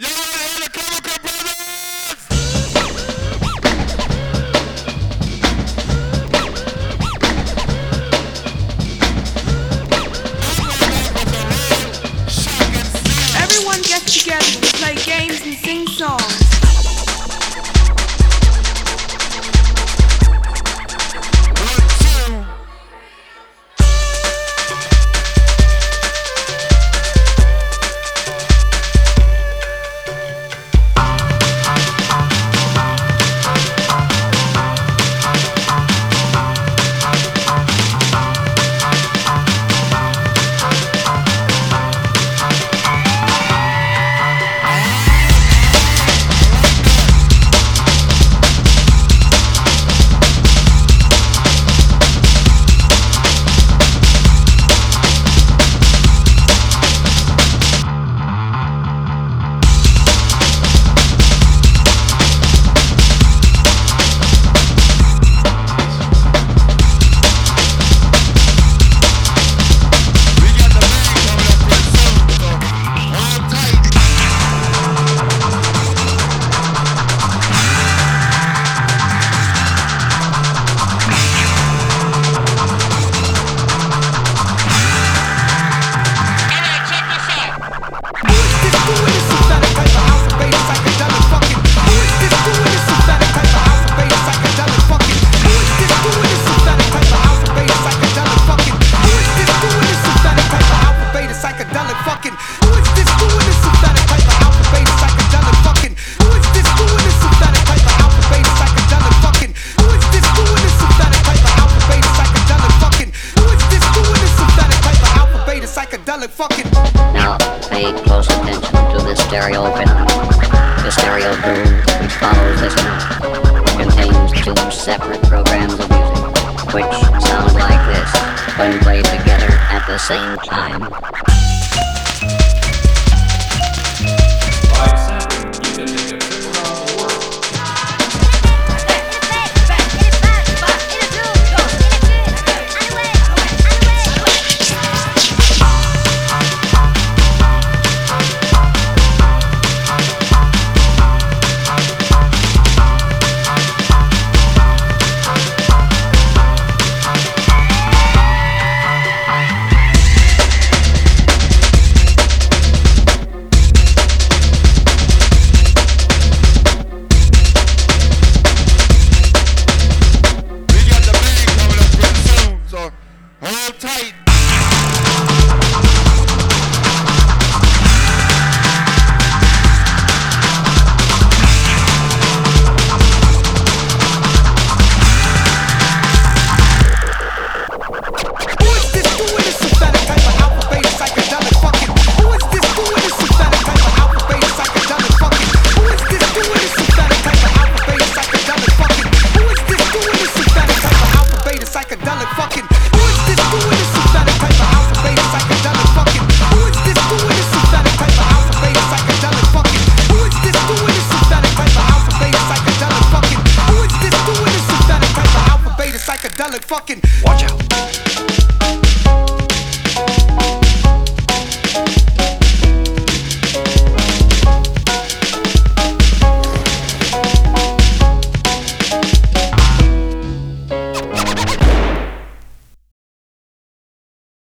Everyone gets together to play games and sing songs. Now pay close attention to this stereo phenomenon. The stereo groove which follows this note contains two separate programs of music which sound like this when played together at the same time.